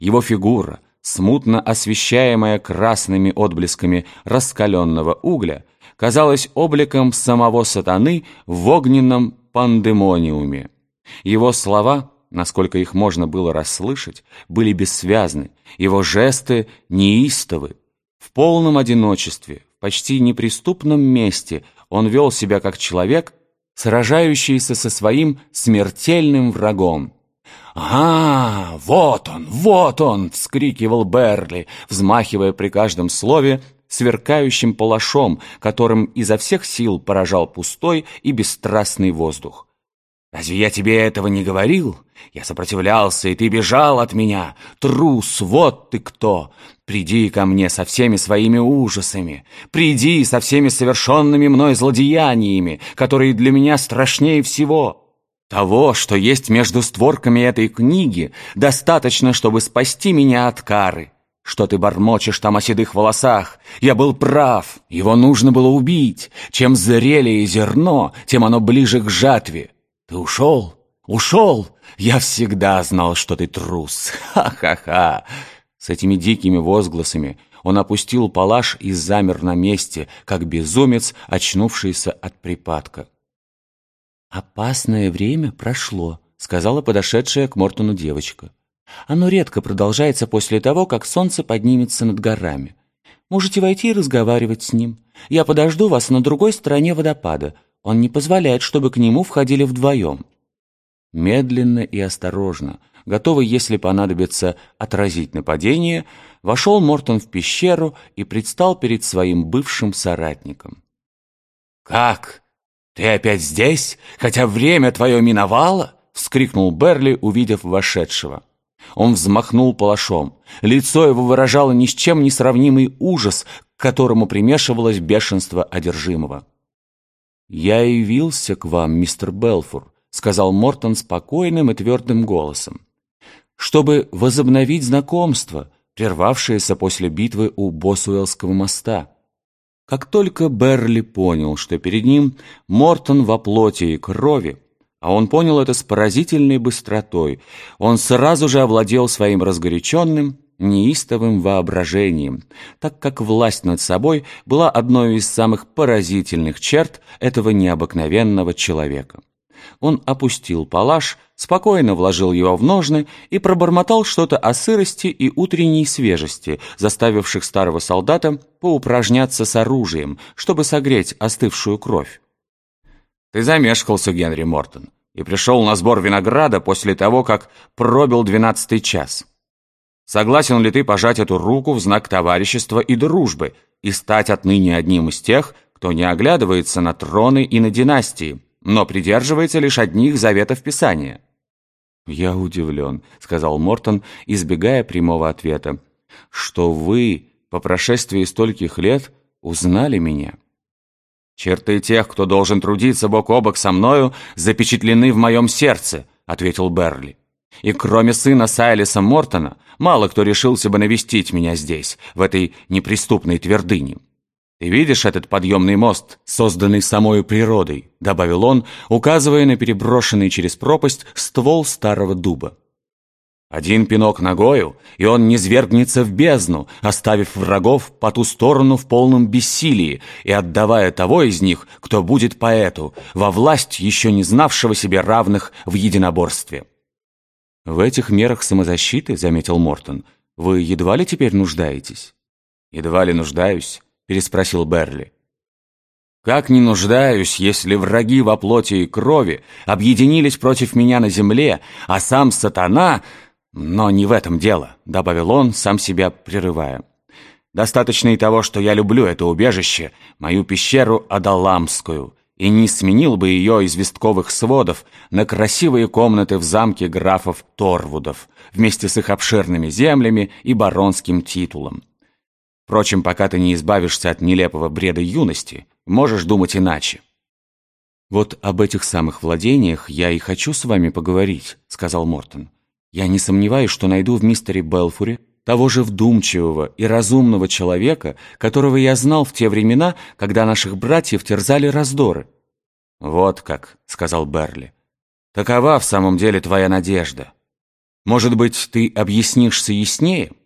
Его фигура, смутно освещаемая красными отблесками раскаленного угля, казалась обликом самого сатаны в огненном пандемониуме. Его слова, насколько их можно было расслышать, были бессвязны, его жесты неистовы. В полном одиночестве, в почти неприступном месте он вел себя как человек, сражающийся со своим смертельным врагом. «А, вот он!» — вскрикивал Берли, взмахивая при каждом слове сверкающим палашом, которым изо всех сил поражал пустой и бесстрастный воздух. «Разве я тебе этого не говорил? Я сопротивлялся, и ты бежал от меня. Трус, вот ты кто! Приди ко мне со всеми своими ужасами. Приди со всеми совершенными мной злодеяниями, которые для меня страшнее всего. Того, что есть между створками этой книги, достаточно, чтобы спасти меня от кары. Что ты бормочешь там о седых волосах? Я был прав, его нужно было убить. Чем зрелее зерно, тем оно ближе к жатве. Ты ушел? Ушел? Я всегда знал, что ты трус. Ха-ха-ха!» С этими дикими возгласами он опустил палаш и замер на месте, как безумец, очнувшийся от припадка. «Опасное время прошло», — сказала подошедшая к Мортону девочка. «Оно редко продолжается после того, как солнце поднимется над горами. Можете войти и разговаривать с ним. Я подожду вас на другой стороне водопада. Он не позволяет, чтобы к нему входили вдвоем». Медленно и осторожно, готовый, если понадобится, отразить нападение, вошел Мортон в пещеру и предстал перед своим бывшим соратником. «Как? Ты опять здесь, хотя время твое миновало?» — вскрикнул Берли, увидев вошедшего. Он взмахнул палашом. Лицо его выражало ни с чем не сравнимый ужас, к которому примешивалось бешенство одержимого. «Я явился к вам, мистер Белфур», — сказал Мортон спокойным и твердым голосом, «чтобы возобновить знакомство, прервавшееся после битвы у Босуэллского моста». Как только Берли понял, что перед ним Мортон во плоти и крови, а он понял это с поразительной быстротой, он сразу же овладел своим разгоряченным, неистовым воображением, так как власть над собой была одной из самых поразительных черт этого необыкновенного человека. Он опустил палаш, спокойно вложил его в ножны и пробормотал что-то о сырости и утренней свежести, заставивших старого солдата поупражняться с оружием, чтобы согреть остывшую кровь. «Ты замешкался, Генри Мортон, и пришел на сбор винограда после того, как пробил 12-й час. Согласен ли ты пожать эту руку в знак товарищества и дружбы и стать отныне одним из тех, кто не оглядывается на троны и на династии, но придерживается лишь одних заветов Писания?» «Я удивлен», — сказал Мортон, избегая прямого ответа, «что вы, по прошествии стольких лет, узнали меня». «Черты тех, кто должен трудиться бок о бок со мною, запечатлены в моем сердце», — ответил Берли. «И кроме сына Сайлиса Мортона, мало кто решился бы навестить меня здесь, в этой неприступной твердыне. Ты видишь этот подъемный мост, созданный самой природой?» — добавил он, указывая на переброшенный через пропасть ствол старого дуба. «Один пинок ногою, и он низвергнется в бездну, оставив врагов по ту сторону в полном бессилии и отдавая того из них, кто будет по эту, во власть еще не знавшего себе равных в единоборстве». «В этих мерах самозащиты, — заметил Мортон, — вы едва ли теперь нуждаетесь?» «Едва ли нуждаюсь», — переспросил Берли. «Как не нуждаюсь, если враги во плоти и крови объединились против меня на земле, а сам сатана... Но не в этом дело», — добавил он, сам себя прерывая. «Достаточно и того, что я люблю это убежище, мою пещеру Адаламскую, и не сменил бы ее известковых сводов на красивые комнаты в замке графов Торвудов, вместе с их обширными землями и баронским титулом. Впрочем, пока ты не избавишься от нелепого бреда юности, можешь думать иначе». «Вот об этих самых владениях я и хочу с вами поговорить», — сказал Мортон. «Я не сомневаюсь, что найду в мистере Белфуре того же вдумчивого и разумного человека, которого я знал в те времена, когда наших братьев терзали раздоры». «Вот как», — сказал Берли. «Такова в самом деле твоя надежда. Может быть, ты объяснишься яснее?